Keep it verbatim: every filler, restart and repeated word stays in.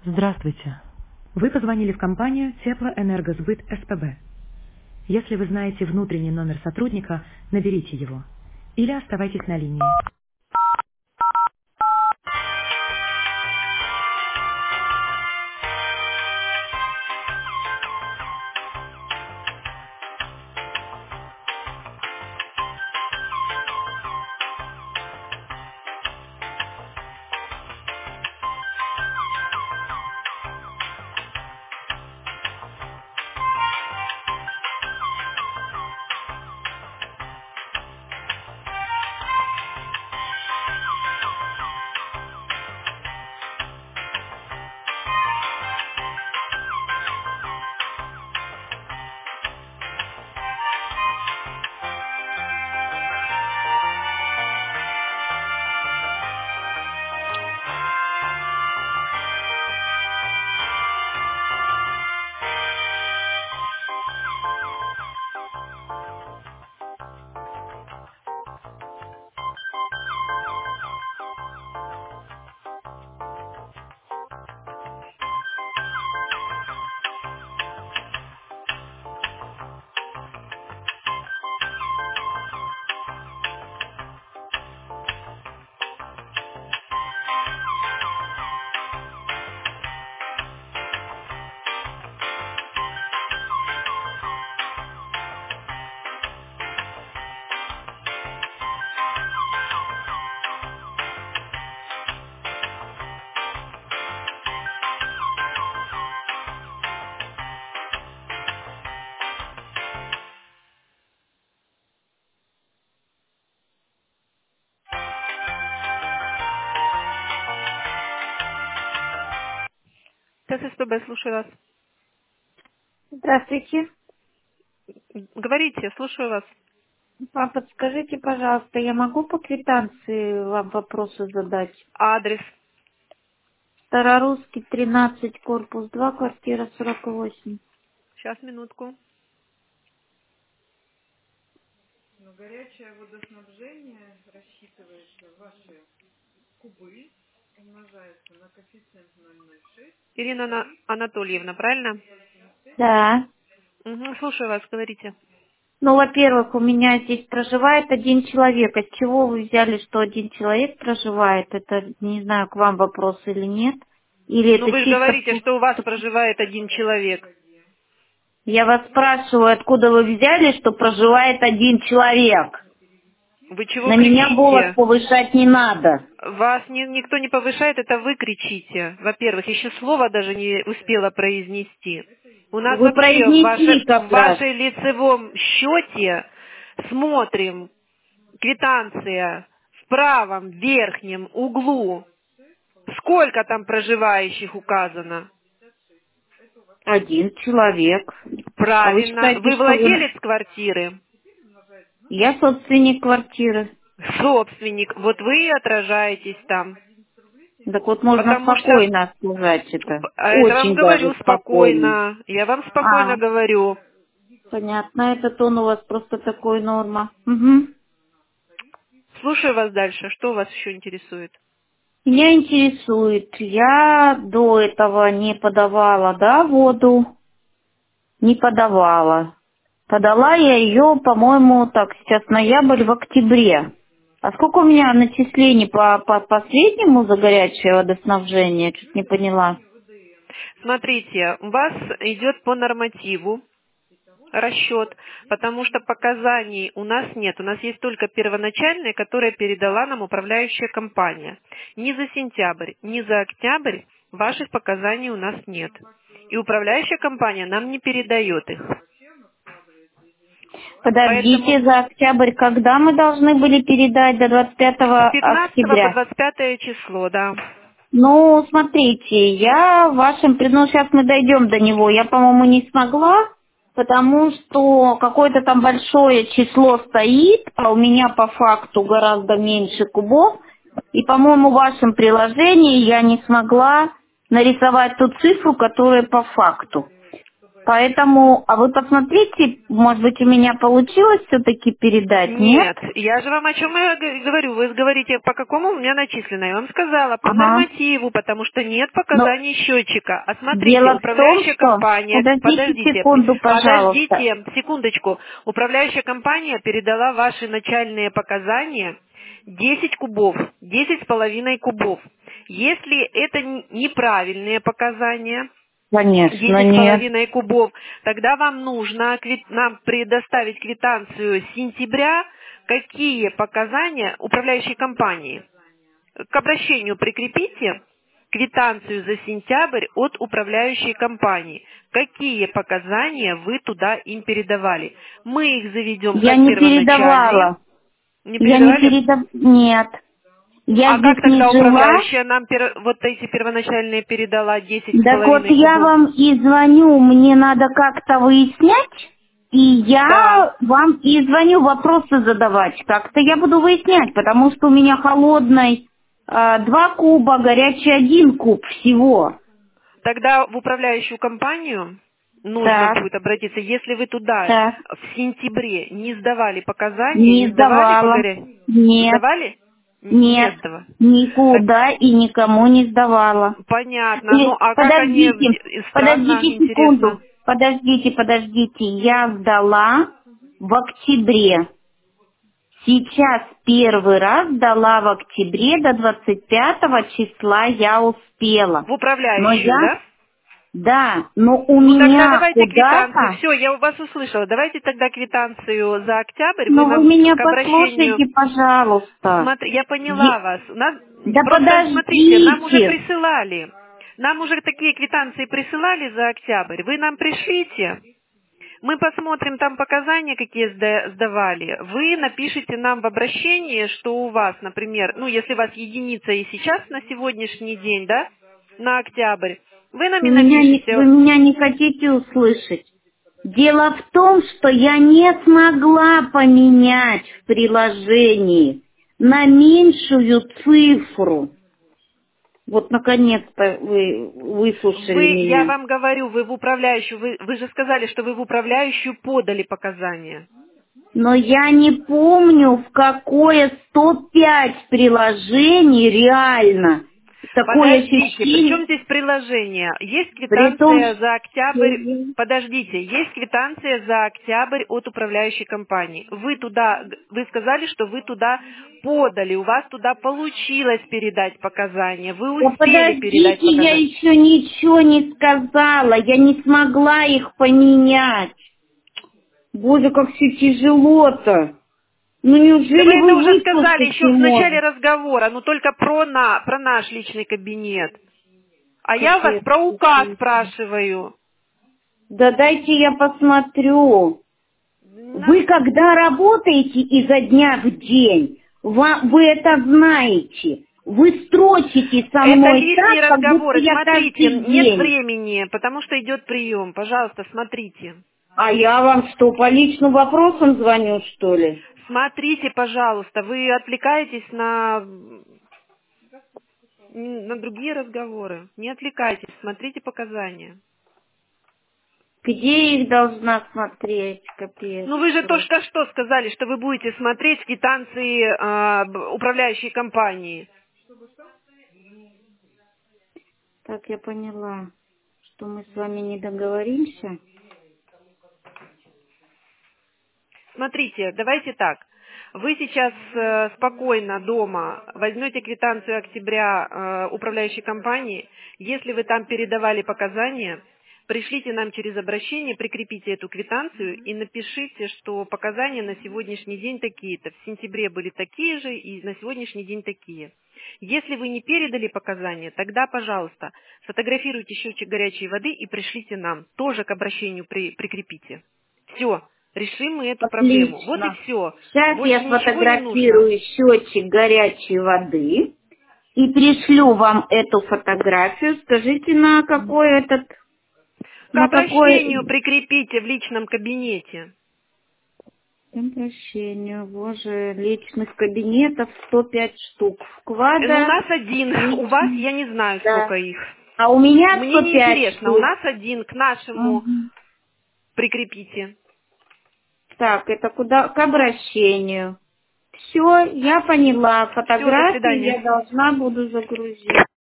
Здравствуйте. Вы позвонили в компанию Теплоэнергосбыт СПБ. Если вы знаете внутренний номер сотрудника, наберите его. Или оставайтесь на линии. ТССПБ, слушаю вас. Здравствуйте. Говорите, слушаю вас. А подскажите, пожалуйста, я могу по квитанции вам вопросы задать? Адрес. Старорусский, тринадцать, корпус два, квартира сорок восемь. Сейчас, минутку. Ирина Ана- Анатольевна, правильно? Да. Угу, слушаю вас, говорите. Ну, во-первых, у меня здесь проживает один человек. От чего вы взяли, что один человек проживает? Это, не знаю, к вам вопрос или нет. Или Ну это вы же чисто... говорите, что у вас проживает один человек. Я вас спрашиваю, откуда вы взяли, что проживает один человек? Вы чего На меня голос кричите? повышать не надо. Вас ни- никто не повышает, это вы кричите. Во-первых, еще слово даже не успела произнести. У нас Вы вообще в, произнесли ваше, в как раз. вашей лицевом счете смотрим квитанция в правом верхнем углу. Сколько там проживающих указано? Один человек. А вы Правильно. считаете, Вы что вы... владелец квартиры? Я собственник квартиры. Собственник. Вот вы и отражаетесь там. Так вот можно Потому что спокойно сказать это. а это вам Очень говорю даже спокойно. спокойно. Я вам спокойно А, говорю. понятно. Это тон у вас просто такой норма. Угу. Слушаю вас дальше. Что вас еще интересует? Меня интересует, я до этого не подавала, да, воду? Не подавала. Подала я ее, по-моему, так, сейчас ноябрь, в октябре. А сколько у меня начислений по, по последнему за горячее водоснабжение? Чуть не поняла. Смотрите, у вас идет по нормативу расчет, потому что показаний у нас нет. У нас есть только первоначальные, которые передала нам управляющая компания. Ни за сентябрь, ни за октябрь ваших показаний у нас нет. И управляющая компания нам не передает их. Поэтому Подождите, за октябрь, когда мы должны были передать? До двадцать с пятого пятнадцатого по октября. двадцать пятое число, да. Ну, смотрите, я вашим, ну, сейчас мы дойдем до него, я, по-моему, не смогла, потому что какое-то там большое число стоит, а у меня по факту гораздо меньше кубов, и, по-моему, в вашем приложении я не смогла нарисовать ту цифру, которая по факту. Поэтому, а вы посмотрите, может быть, у меня получилось все-таки передать, нет? Нет, я же вам о чем я г- говорю. Вы говорите, по какому у меня начислено. Я вам сказала, по Ага. нормативу, потому что нет Но показаний счетчика. А смотрите, дело в том, управляющая что... компания, Подождите подождите, секунду, пожалуйста. подождите, секундочку. Управляющая компания передала ваши начальные показания десять кубов, десять с половиной кубов. Если это н- неправильные показания, Конечно, десять с нет. половиной кубов, тогда вам нужно квит- нам предоставить квитанцию сентября, какие показания управляющей компании. К обращению прикрепите квитанцию за сентябрь от управляющей компании. Какие показания вы туда им передавали? Мы их заведем Я как не первоначальные. передавала. Не Я не передавали? передав... Нет. Я А как здесь не тогда жила. управляющая нам пер- вот эти первоначальные передала десять с Так вот половиной я кубов? вам и звоню, мне надо как-то выяснять, и Да. я вам и звоню вопросы задавать. Как-то я буду выяснять, потому что у меня холодной а, два куба, горячий один куб всего. Тогда в управляющую компанию нужно Так, будет обратиться. Если вы туда так. в сентябре не сдавали показания, не Не сдавали по сдавала. горе... Нет, Сдавали? Н- Не нет, сдавали. Так, никуда и никому не сдавала. понятно. Ну, И а как они... в- подождите, де- Странно, подождите интересно. секунду. Подождите, подождите. Я сдала в октябре. Сейчас первый раз дала в октябре, до двадцать пятого числа я успела. В Но управляющую, я, да? да, но у Ну, тогда меня давайте квитанцию. куда-то, Все, я у вас услышала. Давайте тогда квитанцию за октябрь. Вы но вы нам меня к обращению... послушайте, пожалуйста. Смотри, я поняла Е- вас. Нас- Да просто смотрите, нам уже подождите. присылали. Нам уже такие квитанции присылали за октябрь. Вы нам пришлите. Мы посмотрим там показания, какие сда- сдавали. Вы напишите нам в обращении, что у вас, например, ну, если у вас единица и сейчас на сегодняшний день, да, на октябрь, вы нам и Вы меня не, напишите. вы меня не хотите услышать. Дело в том, что я не смогла поменять в приложении на меньшую цифру. Вот наконец-то вы выслушали Вы, я меня. вам говорю, вы в управляющую, вы, вы же сказали, что вы в управляющую подали показания. Но я не помню, в какое сто пять приложений реально. Такое Подождите, при ощущение, чем здесь приложение? Есть при том, квитанция за что октябрь, я... подождите, есть квитанция за октябрь от управляющей компании. Вы туда, вы сказали, что вы туда подали, у вас туда получилось передать показания, вы Да успели передать подождите, я показания. еще ничего не сказала, я не смогла их поменять. Боже, как все тяжело-то. Ну Да неужели вы это вы уже сказали выслушать еще не в начале можете? разговора, но только про, на, про наш личный кабинет. А я вас Капец. про указ Какой. спрашиваю. Да дайте я посмотрю. На- Вы когда работаете изо дня в день, ва- вы это знаете. Вы строчите со Это мной лишние так, как будто разговоры. я Смотрите, каждый нет день. времени, потому что идет прием. Пожалуйста, смотрите. А я вам что, по личным вопросам звоню, что ли? Смотрите, пожалуйста. Вы отвлекаетесь на, на другие разговоры. Не отвлекайтесь, смотрите показания. Где их должна смотреть, капец Ну вы же просто. только что сказали, что вы будете смотреть квитанции а, б- управляющей компании. Так, я поняла, что мы с вами не договоримся. Смотрите, давайте так. Вы сейчас э, спокойно дома возьмете квитанцию октября э, управляющей компании. Если вы там передавали показания, пришлите нам через обращение, прикрепите эту квитанцию и напишите, что показания на сегодняшний день такие-то. В сентябре были такие же и на сегодняшний день такие. Если вы не передали показания, тогда, пожалуйста, сфотографируйте счетчик горячей воды и пришлите нам. Тоже к обращению при- прикрепите. Все. Решим мы эту проблему. Вот и Отлично. все. Сейчас я Больше ничего не нужно. сфотографирую счетчик горячей воды и пришлю вам эту фотографию. Скажите, на какой этот, К на обращению какой... прикрепите в личном кабинете. Обращению, боже, личных кабинетов сто пять штук. Э, Ну, у Вклада нас один. У вас личный. я не знаю, Да. сколько их. А у меня Мне сто не пять интересно. У штук. нас один к нашему Мгм. прикрепите. Так, это куда? К обращению. Все, я поняла. Все, до Фотографии свидания. я должна буду загрузить.